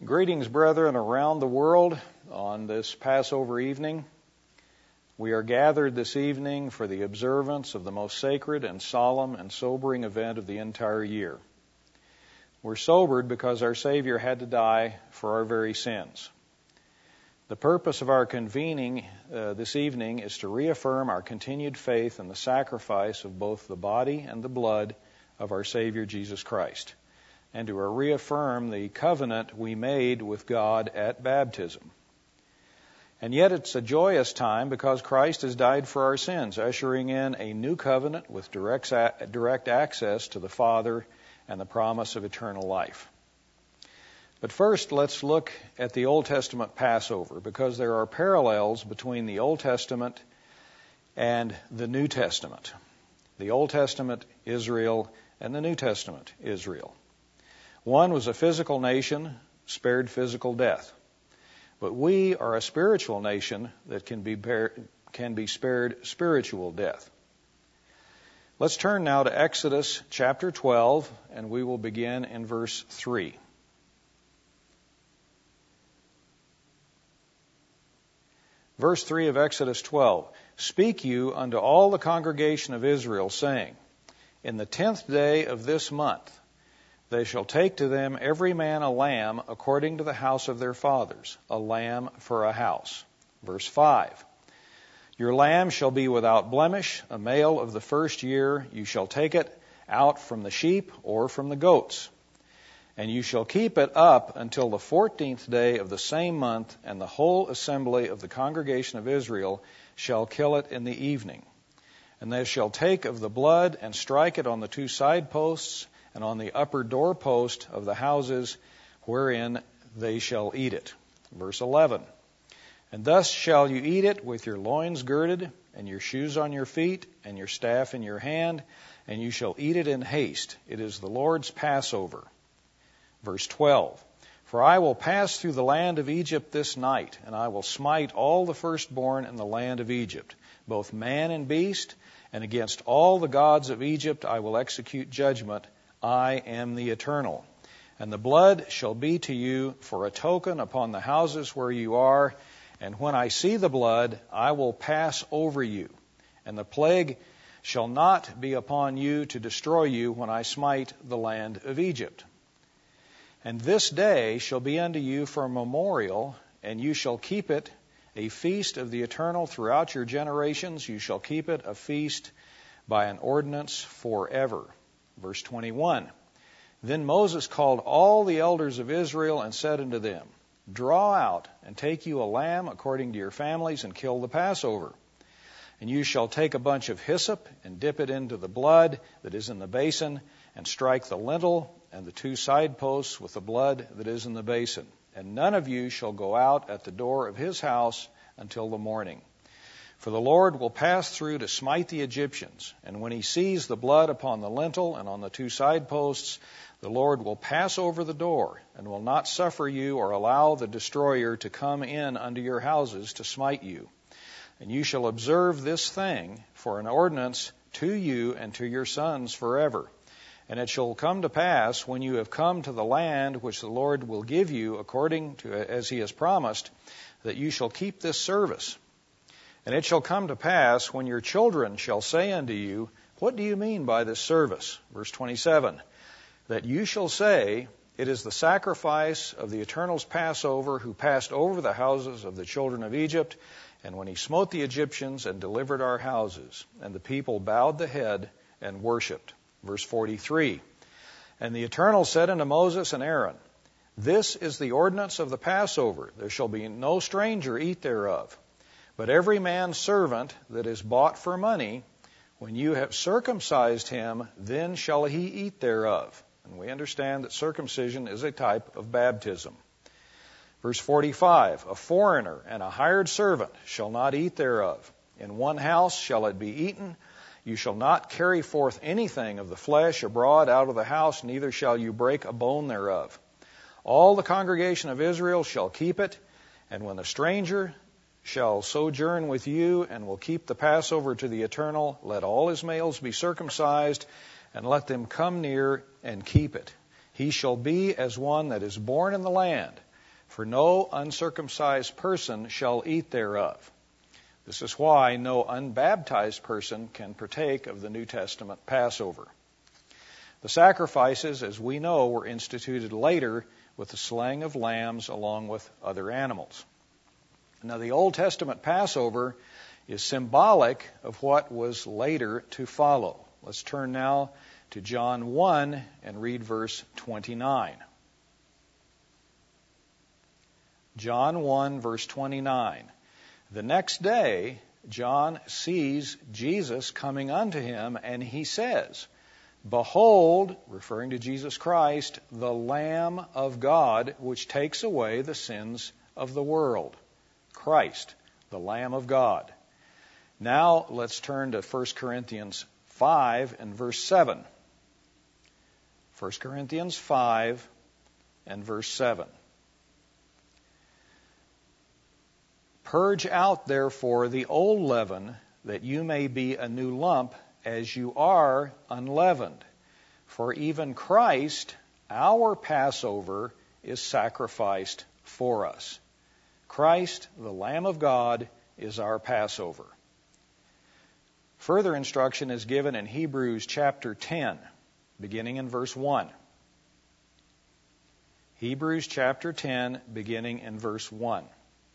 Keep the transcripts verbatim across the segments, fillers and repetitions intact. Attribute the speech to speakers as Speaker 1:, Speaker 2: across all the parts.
Speaker 1: Greetings, brethren, around the world on this Passover evening. We are gathered this evening for the observance of the most sacred and solemn and sobering event of the entire year. We're sobered because our Savior had to die for our very sins. The purpose of our convening uh, this evening is to reaffirm our continued faith in the sacrifice of both the body and the blood of our Savior Jesus Christ, and to reaffirm the covenant we made with God at baptism. And yet it's a joyous time because Christ has died for our sins, ushering in a new covenant with direct, direct access to the Father and the promise of eternal life. But first, let's look at the Old Testament Passover, because there are parallels between the Old Testament and the New Testament. The Old Testament Israel and the New Testament Israel. One was a physical nation, spared physical death. But we are a spiritual nation that can be bear, can be spared spiritual death. Let's turn now to Exodus chapter twelve, and we will begin in verse three. Verse three of Exodus twelve. Speak you unto all the congregation of Israel, saying, In the tenth day of this month, they shall take to them every man a lamb according to the house of their fathers, a lamb for a house. Verse five. Your lamb shall be without blemish, a male of the first year. You shall take it out from the sheep or from the goats. And you shall keep it up until the fourteenth day of the same month, and the whole assembly of the congregation of Israel shall kill it in the evening. And they shall take of the blood and strike it on the two side posts and on the upper doorpost of the houses wherein they shall eat it. Verse eleven. And thus shall you eat it with your loins girded, and your shoes on your feet, and your staff in your hand, and you shall eat it in haste. It is the Lord's Passover. Verse twelve. For I will pass through the land of Egypt this night, and I will smite all the firstborn in the land of Egypt, both man and beast, and against all the gods of Egypt I will execute judgment. I am the Eternal. And the blood shall be to you for a token upon the houses where you are. And when I see the blood, I will pass over you. And the plague shall not be upon you to destroy you when I smite the land of Egypt. And this day shall be unto you for a memorial, and you shall keep it a feast of the Eternal throughout your generations. You shall keep it a feast by an ordinance forever. Verse twenty-one. Then Moses called all the elders of Israel and said unto them, Draw out and take you a lamb according to your families, and kill the Passover. And you shall take a bunch of hyssop and dip it into the blood that is in the basin, and strike the lintel and the two side posts with the blood that is in the basin. And none of you shall go out at the door of his house until the morning. For the Lord will pass through to smite the Egyptians, and when he sees the blood upon the lintel and on the two side posts, the Lord will pass over the door, and will not suffer you or allow the destroyer to come in unto your houses to smite you. And you shall observe this thing for an ordinance to you and to your sons forever. And it shall come to pass, when you have come to the land which the Lord will give you according to as he has promised, that you shall keep this service. And it shall come to pass, when your children shall say unto you, What do you mean by this service? Verse twenty-seven. That you shall say, It is the sacrifice of the Eternal's Passover, who passed over the houses of the children of Egypt, and when he smote the Egyptians and delivered our houses. And the people bowed the head and worshipped. Verse forty-three. And the Eternal said unto Moses and Aaron, This is the ordinance of the Passover. There shall be no stranger eat thereof. But every man's servant that is bought for money, when you have circumcised him, then shall he eat thereof. And we understand that circumcision is a type of baptism. Verse forty-five, A foreigner and a hired servant shall not eat thereof. In one house shall it be eaten. You shall not carry forth anything of the flesh abroad out of the house, neither shall you break a bone thereof. All the congregation of Israel shall keep it, and when a stranger shall sojourn with you and will keep the Passover to the Eternal, let all his males be circumcised, and let them come near and keep it. He shall be as one that is born in the land, for no uncircumcised person shall eat thereof. This is why no unbaptized person can partake of the New Testament Passover. The sacrifices, as we know, were instituted later with the slaying of lambs along with other animals. Now, the Old Testament Passover is symbolic of what was later to follow. Let's turn now to John one and read verse twenty-nine. John one, verse twenty-nine. The next day, John sees Jesus coming unto him, and he says, Behold, referring to Jesus Christ, the Lamb of God, which takes away the sins of the world. Christ, the Lamb of God. Now let's turn to First Corinthians five and verse seven. First Corinthians five and verse seven. Purge out, therefore, the old leaven, that you may be a new lump, as you are unleavened. For even Christ, our Passover, is sacrificed for us. Christ, the Lamb of God, is our Passover. Further instruction is given in Hebrews chapter ten, beginning in verse one. Hebrews chapter ten, beginning in verse one.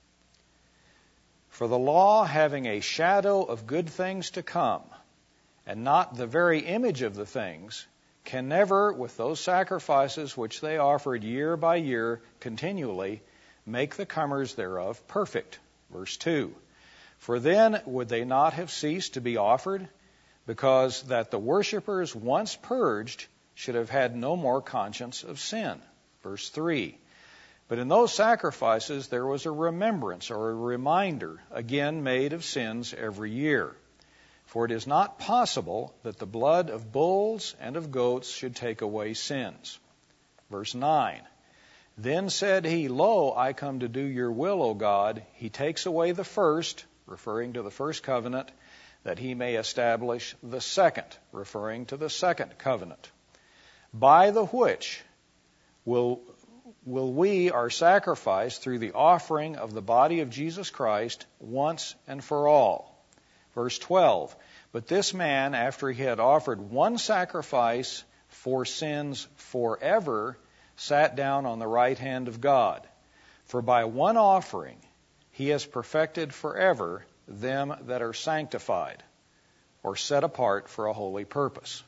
Speaker 1: For the law, having a shadow of good things to come, and not the very image of the things, can never, with those sacrifices which they offered year by year continually, make the comers thereof perfect. Verse two. For then would they not have ceased to be offered, because that the worshippers once purged should have had no more conscience of sin. Verse three. But in those sacrifices there was a remembrance or a reminder, again made of sins every year. For it is not possible that the blood of bulls and of goats should take away sins. Verse nine. Then said he, Lo, I come to do your will, O God. He takes away the first, referring to the first covenant, that he may establish the second, referring to the second covenant. By the which will will we are sacrificed through the offering of the body of Jesus Christ once and for all. Verse twelve, but this man, after he had offered one sacrifice for sins forever, sat down on the right hand of God. For by one offering he has perfected forever them that are sanctified, or set apart for a holy purpose.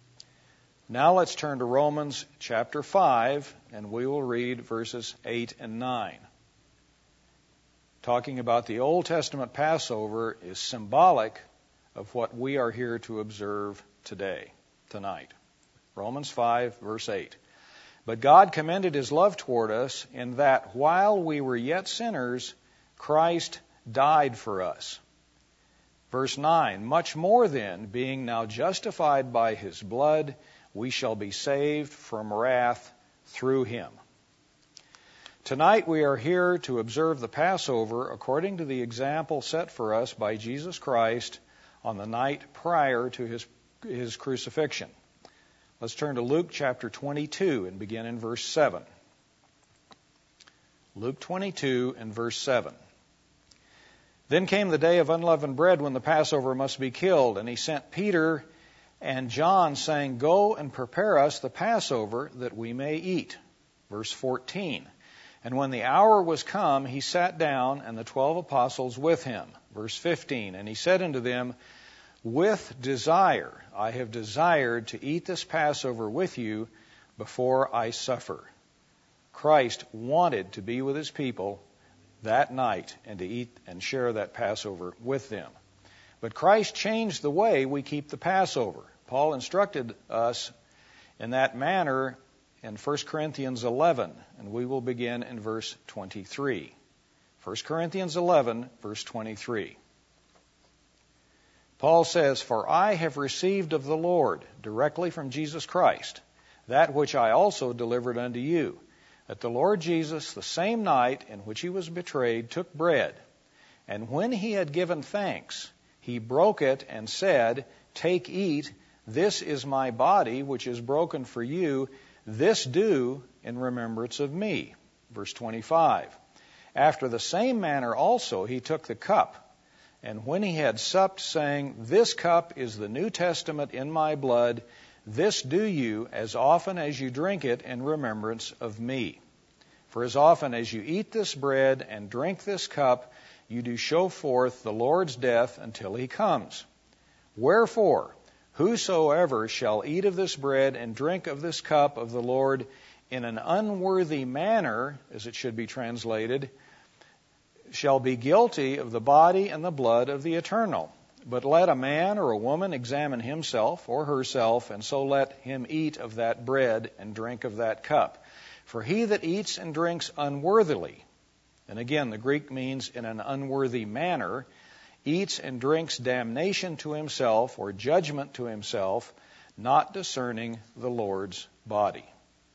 Speaker 1: Now let's turn to Romans chapter five, and we will read verses eight and nine. Talking about the Old Testament Passover is symbolic of what we are here to observe today, tonight. Romans five, verse eight. But God commended his love toward us in that while we were yet sinners, Christ died for us. Verse nine, much more then, being now justified by his blood, we shall be saved from wrath through him. Tonight we are here to observe the Passover according to the example set for us by Jesus Christ on the night prior to his, his crucifixion. Let's turn to Luke chapter twenty-two and begin in verse seven. Luke twenty-two and verse seven. Then came the day of unleavened bread when the Passover must be killed, and he sent Peter and John, saying, Go and prepare us the Passover that we may eat. Verse fourteen. And when the hour was come, he sat down, and the twelve apostles with him. Verse fifteen. And he said unto them, With desire I have desired to eat this Passover with you before I suffer. Christ wanted to be with his people that night and to eat and share that Passover with them. But Christ changed the way we keep the Passover. Paul instructed us in that manner in First Corinthians eleven, and we will begin in verse twenty-three. First Corinthians eleven, verse twenty-three. Paul says, For I have received of the Lord, directly from Jesus Christ, that which I also delivered unto you, that the Lord Jesus, the same night in which he was betrayed, took bread, and when he had given thanks, he broke it and said, Take, eat, this is my body, which is broken for you. This do in remembrance of me. Verse twenty-five. After the same manner also he took the cup, and when he had supped, saying, This cup is the New Testament in my blood. This do you as often as you drink it in remembrance of me. For as often as you eat this bread and drink this cup, you do show forth the Lord's death until he comes. Wherefore, whosoever shall eat of this bread and drink of this cup of the Lord in an unworthy manner, as it should be translated, shall be guilty of the body and the blood of the Eternal. But let a man or a woman examine himself or herself, and so let him eat of that bread and drink of that cup. For he that eats and drinks unworthily, and again the Greek means in an unworthy manner, eats and drinks damnation to himself or judgment to himself, not discerning the Lord's body.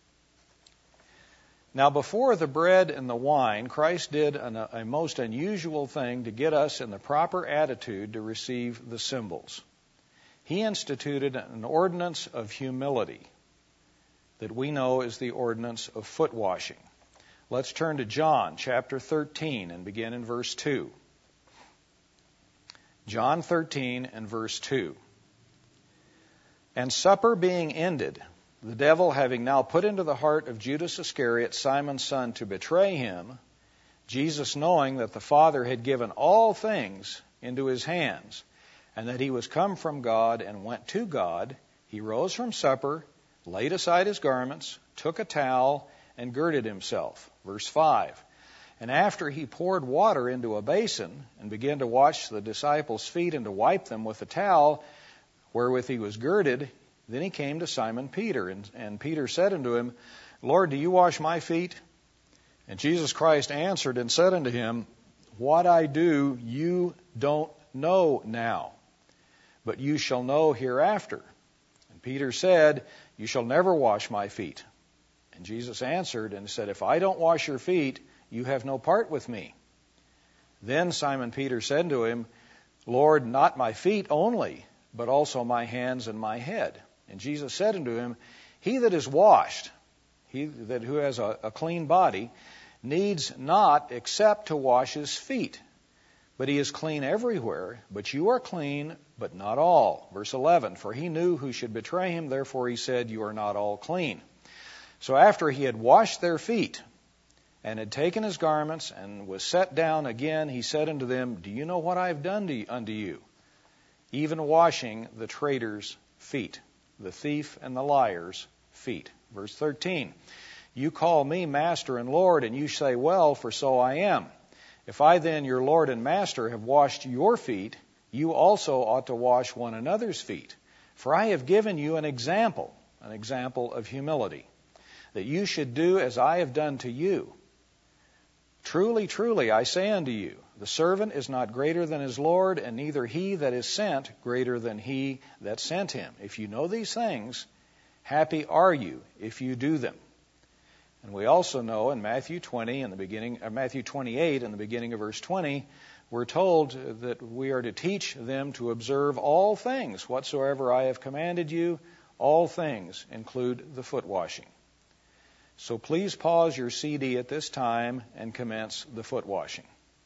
Speaker 1: Now, before the bread and the wine, Christ did an, a most unusual thing to get us in the proper attitude to receive the symbols. He instituted an ordinance of humility that we know is the ordinance of foot washing. Let's turn to John chapter thirteen and begin in verse two. John thirteen and verse two. And supper being ended, the devil having now put into the heart of Judas Iscariot, Simon's son, to betray him, Jesus, knowing that the Father had given all things into his hands, and that he was come from God and went to God, he rose from supper, laid aside his garments, took a towel, and girded himself. Verse five. And after he poured water into a basin, and began to wash the disciples' feet and to wipe them with the towel wherewith he was girded, then he came to Simon Peter, and, and Peter said unto him, Lord, do you wash my feet? And Jesus Christ answered and said unto him, What I do you don't know now, but you shall know hereafter. And Peter said, You shall never wash my feet. And Jesus answered and said, If I don't wash your feet, you have no part with me. Then Simon Peter said to him, Lord, not my feet only, but also my hands and my head. And Jesus said unto him, He that is washed, he that who has a, a clean body, needs not except to wash his feet, but he is clean everywhere. But you are clean, but not all. Verse eleven, for he knew who should betray him, therefore he said, You are not all clean. So after he had washed their feet, and had taken his garments, and was set down again, he said unto them, Do you know what I have done to, unto you? Even washing the traitor's feet, the thief and the liar's feet. Verse thirteen, You call me Master and Lord, and you say, Well, for so I am. If I then, your Lord and Master, have washed your feet, you also ought to wash one another's feet. For I have given you an example, an example of humility, that you should do as I have done to you. Truly, truly, I say unto you, the servant is not greater than his Lord, and neither he that is sent greater than he that sent him. If you know these things, happy are you if you do them. And we also know in Matthew twenty, in the beginning, or Matthew twenty-eight, in the beginning of verse twenty, we're told that we are to teach them to observe all things whatsoever I have commanded you. All things include the foot washing. So please pause your C D at this time and commence the foot washing.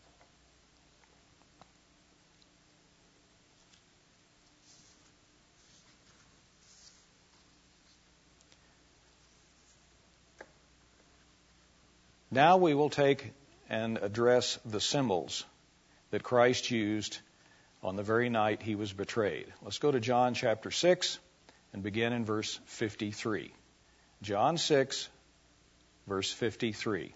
Speaker 1: Now we will take and address the symbols that Christ used on the very night he was betrayed. Let's go to John chapter six and begin in verse fifty-three. John six, verse fifty-three.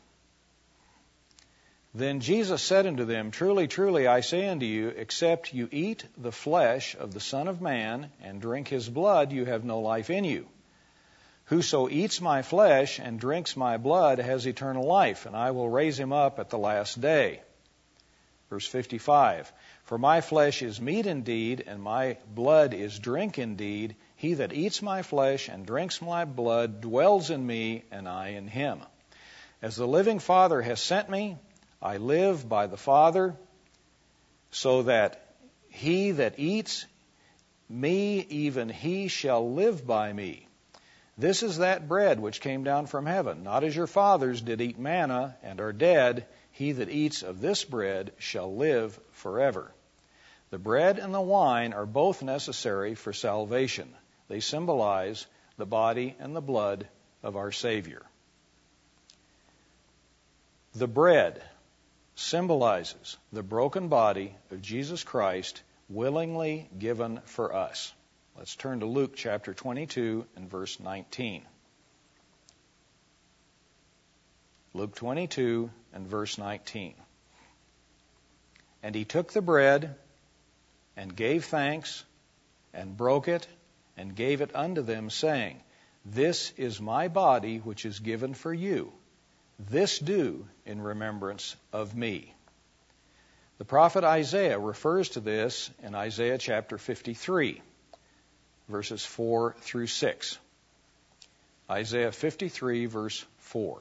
Speaker 1: Then Jesus said unto them, Truly, truly, I say unto you, except you eat the flesh of the Son of Man and drink his blood, you have no life in you. Whoso eats my flesh and drinks my blood has eternal life, and I will raise him up at the last day. Verse fifty-five, For my flesh is meat indeed, and my blood is drink indeed. He that eats my flesh and drinks my blood dwells in me, and I in him. As the living Father has sent me, I live by the Father, so that he that eats me, even he shall live by me. This is that bread which came down from heaven, not as your fathers did eat manna and are dead. He that eats of this bread shall live forever. The bread and the wine are both necessary for salvation. They symbolize the body and the blood of our Savior. The bread symbolizes the broken body of Jesus Christ willingly given for us. Let's turn to Luke chapter twenty-two and verse nineteen. Luke twenty-two and verse nineteen. And he took the bread and gave thanks and broke it and gave it unto them, saying, This is my body which is given for you. This do in remembrance of me. The prophet Isaiah refers to this in Isaiah chapter fifty-three, verses four through six. Isaiah fifty-three, verse four.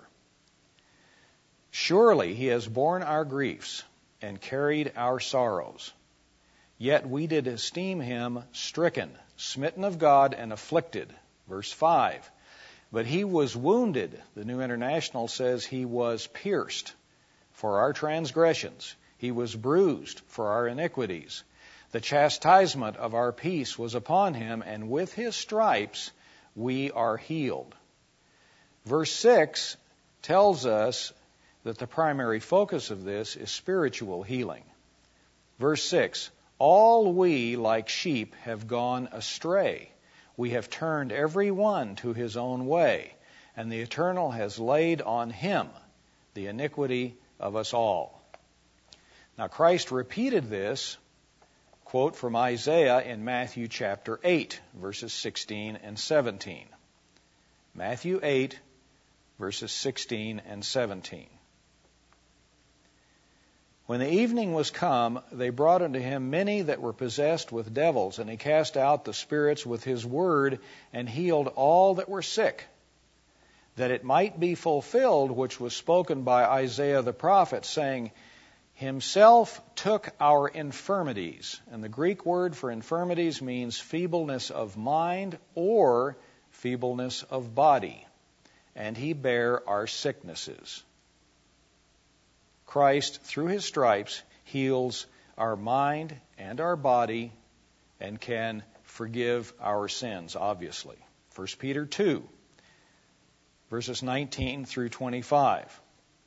Speaker 1: Surely he has borne our griefs and carried our sorrows. Yet we did esteem him stricken, smitten of God, and afflicted. Verse five. But he was wounded. The New International says he was pierced for our transgressions. He was bruised for our iniquities. The chastisement of our peace was upon him, and with his stripes we are healed. Verse six tells us that the primary focus of this is spiritual healing. Verse six, all we like sheep have gone astray. We have turned every one to his own way, and the Eternal has laid on him the iniquity of us all. Now Christ repeated this quote from Isaiah in Matthew chapter eight, verses sixteen and seventeen. Matthew eight, verses sixteen and seventeen. When the evening was come, they brought unto him many that were possessed with devils, and he cast out the spirits with his word, and healed all that were sick, that it might be fulfilled which was spoken by Isaiah the prophet, saying, Himself took our infirmities. And the Greek word for infirmities means feebleness of mind or feebleness of body. And he bare our sicknesses. Christ, through his stripes, heals our mind and our body and can forgive our sins, obviously. First Peter two, verses nineteen through twenty-five.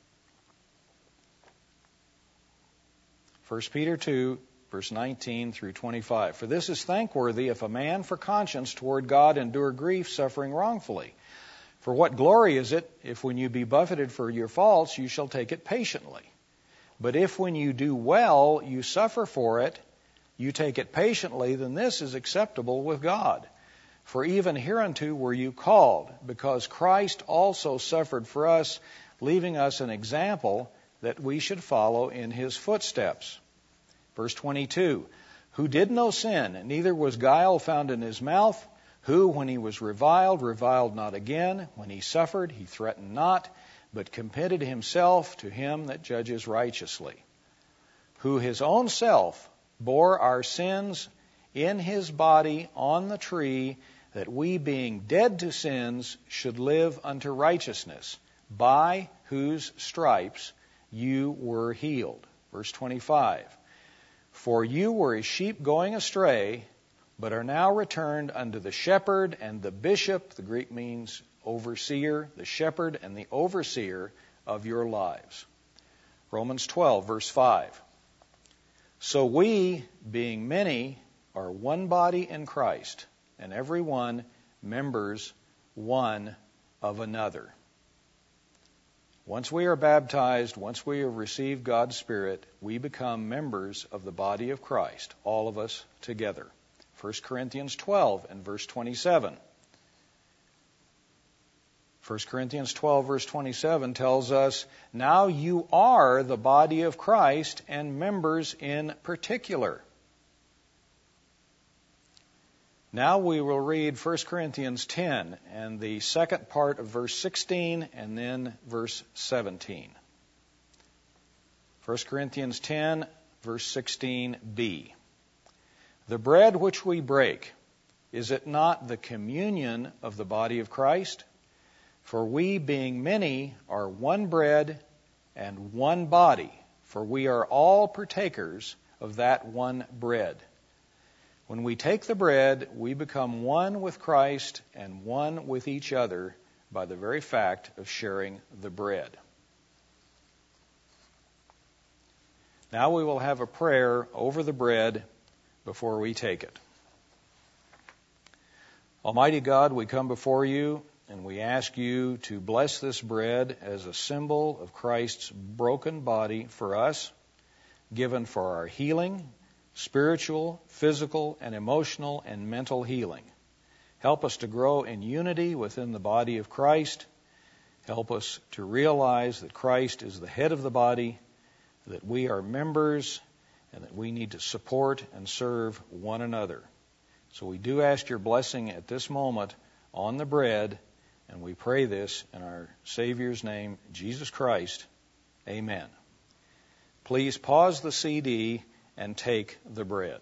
Speaker 1: First Peter two, verse nineteen through twenty-five. For this is thankworthy if a man for conscience toward God endure grief, suffering wrongfully. For what glory is it if when you be buffeted for your faults, you shall take it patiently? But if when you do well, you suffer for it, you take it patiently, then this is acceptable with God. For even hereunto were you called, because Christ also suffered for us, leaving us an example that we should follow in his footsteps. Verse twenty-two, who did no sin, neither was guile found in his mouth, who, when he was reviled, reviled not again, when he suffered, he threatened not, but committed himself to him that judges righteously, who his own self bore our sins in his body on the tree, that we, being dead to sins, should live unto righteousness, by whose stripes you were healed. Verse twenty-five, for you were as sheep going astray, but are now returned unto the shepherd and the bishop, the Greek means overseer, the shepherd and the overseer of your lives. Romans twelve, verse five. So we, being many, are one body in Christ, and every one members one of another. Once we are baptized, once we have received God's Spirit, we become members of the body of Christ, all of us together. First Corinthians twelve and verse twenty-seven. First Corinthians twelve, verse twenty-seven tells us, now you are the body of Christ and members in particular. Now we will read First Corinthians ten and the second part of verse sixteen and then verse seventeen. First Corinthians ten, verse sixteen b. The bread which we break, Is it not the communion of the body of Christ? For we, being many, are one bread and one body, for we are all partakers of that one bread. When we take the bread, we become one with Christ and one with each other by the very fact of sharing the bread. Now we will have a prayer over the bread before we take it. Almighty God, we come before you and we ask you to bless this bread as a symbol of Christ's broken body for us, given for our healing, spiritual, physical, and emotional and mental healing. Help us to grow in unity within the body of Christ. Help us to realize that Christ is the head of the body, that we are members, and that we need to support and serve one another. So we do ask your blessing at this moment on the bread, and we pray this in our Savior's name, Jesus Christ. Amen. Please pause the C D and take the bread.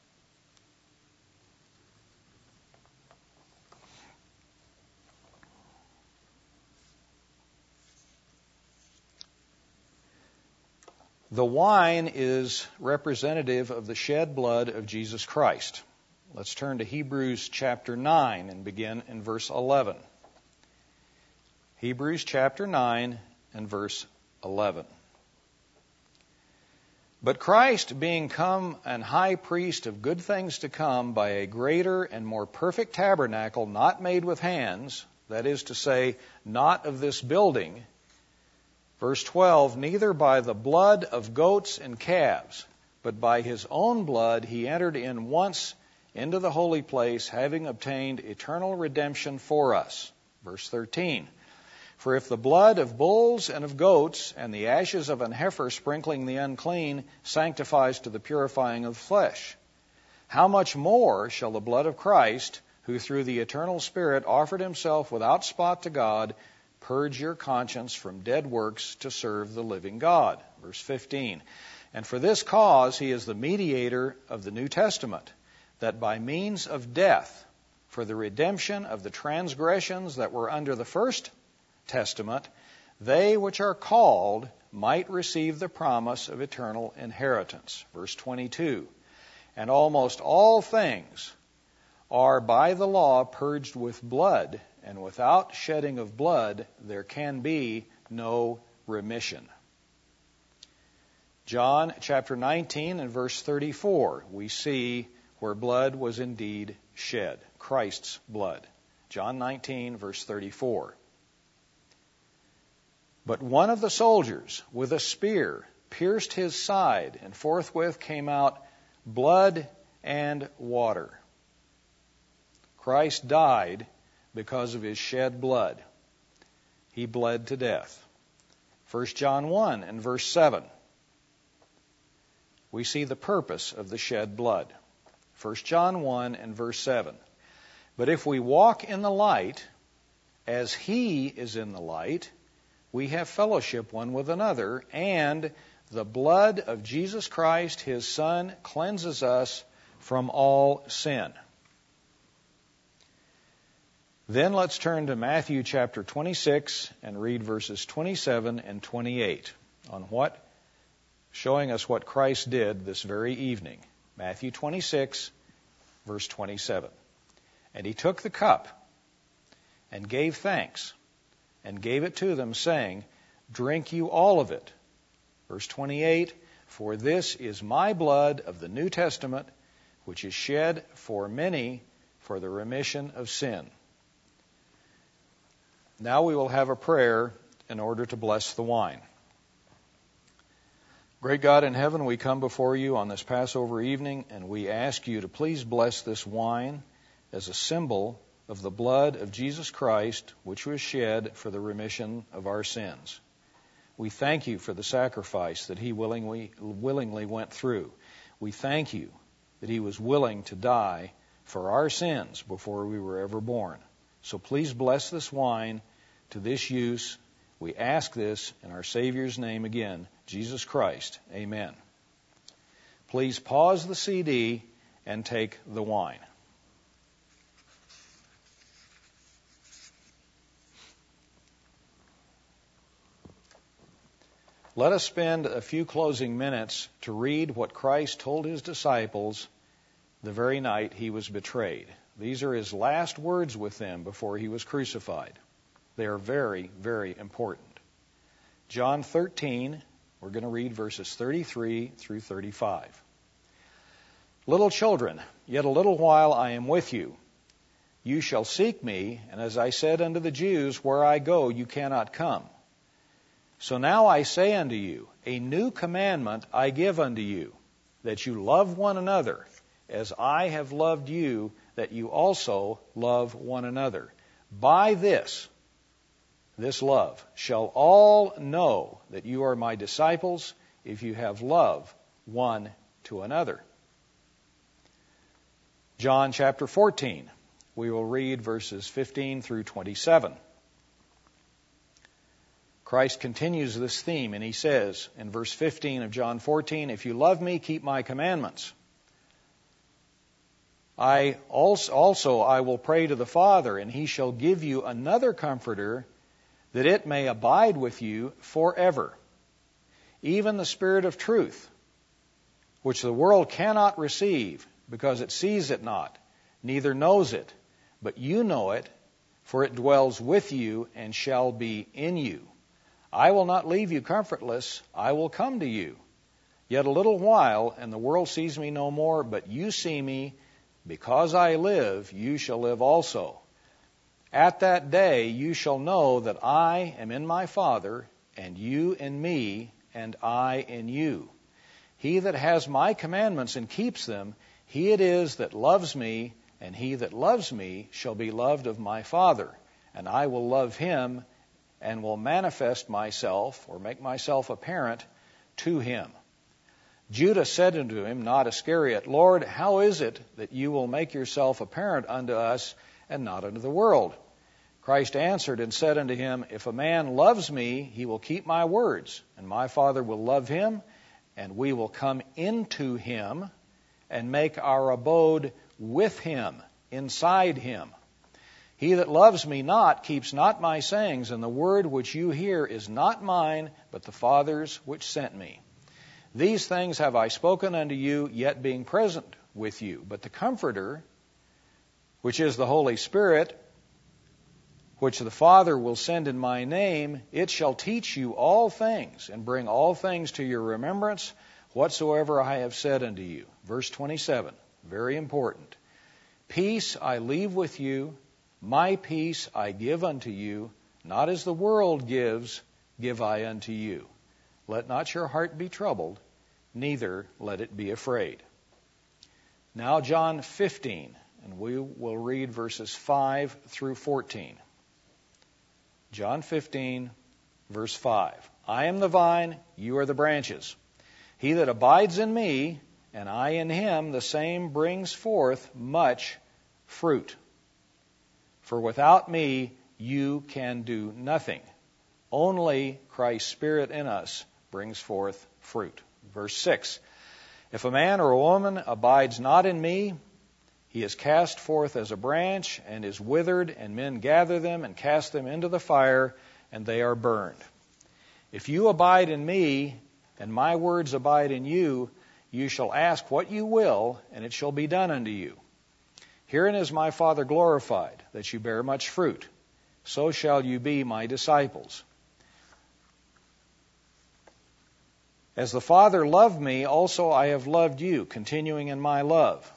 Speaker 1: The wine is representative of the shed blood of Jesus Christ. Let's turn to Hebrews chapter nine and begin in verse eleven. Hebrews chapter nine and verse eleven. But Christ, being come an high priest of good things to come by a greater and more perfect tabernacle, not made with hands, that is to say, not of this building. Verse twelve, neither by the blood of goats and calves, but by his own blood he entered in once into the holy place, having obtained eternal redemption for us. Verse thirteen, for if the blood of bulls and of goats and the ashes of an heifer sprinkling the unclean sanctifies to the purifying of the flesh, how much more shall the blood of Christ, who through the eternal Spirit offered himself without spot to God, purge your conscience from dead works to serve the living God? Verse fifteen, and for this cause he is the mediator of the New Testament, that by means of death, for the redemption of the transgressions that were under the first testament, they which are called might receive the promise of eternal inheritance. Verse twenty-two, and almost all things are by the law purged with blood, and without shedding of blood there can be no remission. John chapter nineteen and verse thirty-four, we see where blood was indeed shed, Christ's blood. John nineteen, verse thirty-four. But one of the soldiers with a spear pierced his side, and forthwith came out blood and water. Christ died because of his shed blood. He bled to death. First John one and verse seven. We see the purpose of the shed blood. First John one and verse seven. But if we walk in the light, as he is in the light, we have fellowship one with another, and the blood of Jesus Christ, his Son, cleanses us from all sin. Then let's turn to Matthew chapter twenty-six and read verses twenty-seven and twenty-eight on what? Showing us what Christ did this very evening. Matthew twenty-six, verse twenty-seven. And he took the cup and gave thanks and gave it to them, saying, drink you all of it. Verse twenty-eight, for this is my blood of the New Testament, which is shed for many for the remission of sin. Now we will have a prayer in order to bless the wine. Great God in heaven, we come before you on this Passover evening, and we ask you to please bless this wine as a symbol of the blood of Jesus Christ, which was shed for the remission of our sins. We thank you for the sacrifice that he willingly, willingly went through. We thank you that he was willing to die for our sins before we were ever born. So please bless this wine to this use. We ask this in our Savior's name again, Jesus Christ. Amen. Please pause the C D and take the wine. Let us spend a few closing minutes to read what Christ told his disciples the very night he was betrayed. These are his last words with them before he was crucified. They are very, very important. John thirteen, we're going to read verses thirty-three through thirty-five. Little children, yet a little while I am with you. You shall seek me, and as I said unto the Jews, where I go you cannot come. So now I say unto you, a new commandment I give unto you, that you love one another, as I have loved you, that you also love one another. By this, this love, shall all know that you are my disciples, if you have love one to another. John chapter fourteen, we will read verses fifteen through twenty-seven. Christ continues this theme, and he says in verse fifteen of John fourteen, if you love me, keep my commandments. I also, also I will pray to the Father, and he shall give you another comforter, that it may abide with you forever, even the Spirit of truth, which the world cannot receive, because it sees it not, neither knows it. But you know it, for it dwells with you and shall be in you. I will not leave you comfortless, I will come to you. Yet a little while, and the world sees me no more, but you see me. Because I live, you shall live also. At that day you shall know that I am in my Father, and you in me, and I in you. He that has my commandments and keeps them, he it is that loves me, and he that loves me shall be loved of my Father, and I will love him, and will manifest myself, or make myself apparent, to him. Judas said unto him, not Iscariot, Lord, how is it that you will make yourself apparent unto us, and not unto the world? Christ answered and said unto him, if a man loves me, he will keep my words, and my Father will love him, and we will come into him, and make our abode with him, inside him. He that loves me not keeps not my sayings, and the word which you hear is not mine, but the Father's which sent me. These things have I spoken unto you, yet being present with you. But the Comforter, which is the Holy Spirit, which the Father will send in my name, it shall teach you all things, and bring all things to your remembrance, whatsoever I have said unto you. Verse twenty-seven, very important. Peace I leave with you, my peace I give unto you, not as the world gives, give I unto you. Let not your heart be troubled, neither let it be afraid. Now John fifteen, and we will read verses five through fourteen. John fifteen, verse five. I am the vine, you are the branches. He that abides in me, and I in him, the same brings forth much fruit. For without me you can do nothing. Only Christ's Spirit in us brings forth fruit. Verse six. If a man or a woman abides not in me, he is cast forth as a branch and is withered, and men gather them and cast them into the fire, and they are burned. If you abide in me, and my words abide in you, you shall ask what you will, and it shall be done unto you. Herein is my Father glorified, that you bear much fruit. So shall you be my disciples. As the Father loved me, also I have loved you, continuing in my love.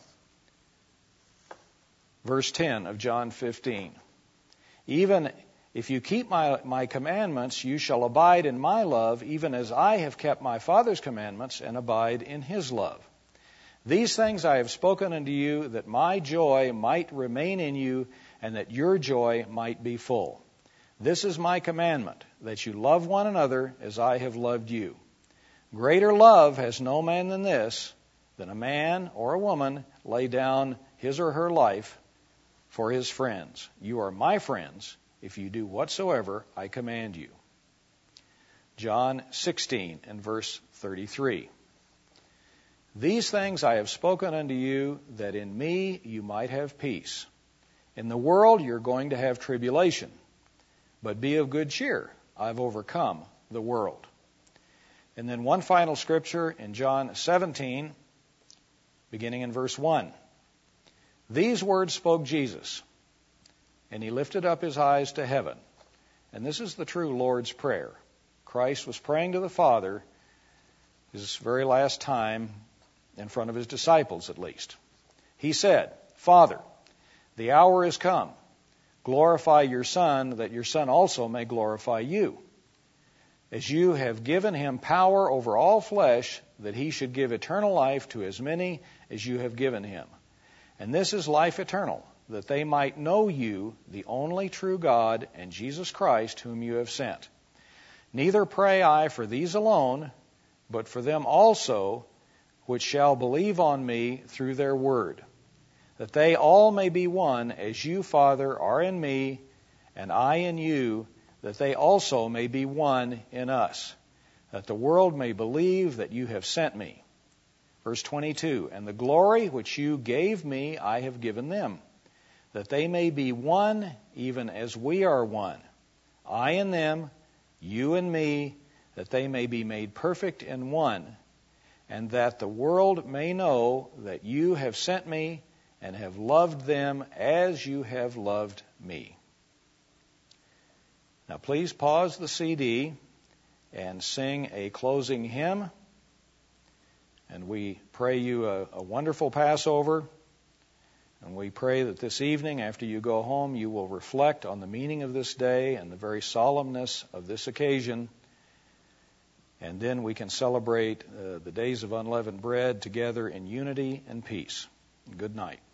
Speaker 1: Verse ten of John fifteen. Even if you keep my, my commandments, you shall abide in my love, even as I have kept my Father's commandments and abide in his love. These things I have spoken unto you, that my joy might remain in you, and that your joy might be full. This is my commandment, that you love one another as I have loved you. Greater love has no man than this, than a man or a woman lay down his or her life for his friends. You are my friends if you do whatsoever I command you. John sixteen and verse thirty-three. These things I have spoken unto you, that in me you might have peace. In the world you're going to have tribulation, but be of good cheer. I've overcome the world. And then one final scripture in John seventeen, beginning in verse one. These words spoke Jesus, and he lifted up his eyes to heaven. And this is the true Lord's Prayer. Christ was praying to the Father his very last time in front of his disciples, at least. He said, Father, the hour is come. Glorify your Son, that your Son also may glorify you. As you have given him power over all flesh, that he should give eternal life to as many as you have given him. And this is life eternal, that they might know you, the only true God, and Jesus Christ, whom you have sent. Neither pray I for these alone, but for them also which shall believe on me through their word, that they all may be one, as you, Father, are in me, and I in you, that they also may be one in us, that the world may believe that you have sent me. Verse twenty-two, and the glory which you gave me I have given them, that they may be one even as we are one, I in them, you in me, that they may be made perfect in one, and that the world may know that you have sent me and have loved them as you have loved me. Now please pause the C D and sing a closing hymn. And we pray you a, a wonderful Passover. And we pray that this evening, after you go home, you will reflect on the meaning of this day and the very solemnness of this occasion. And then we can celebrate uh, the days of unleavened bread together in unity and peace. Good night.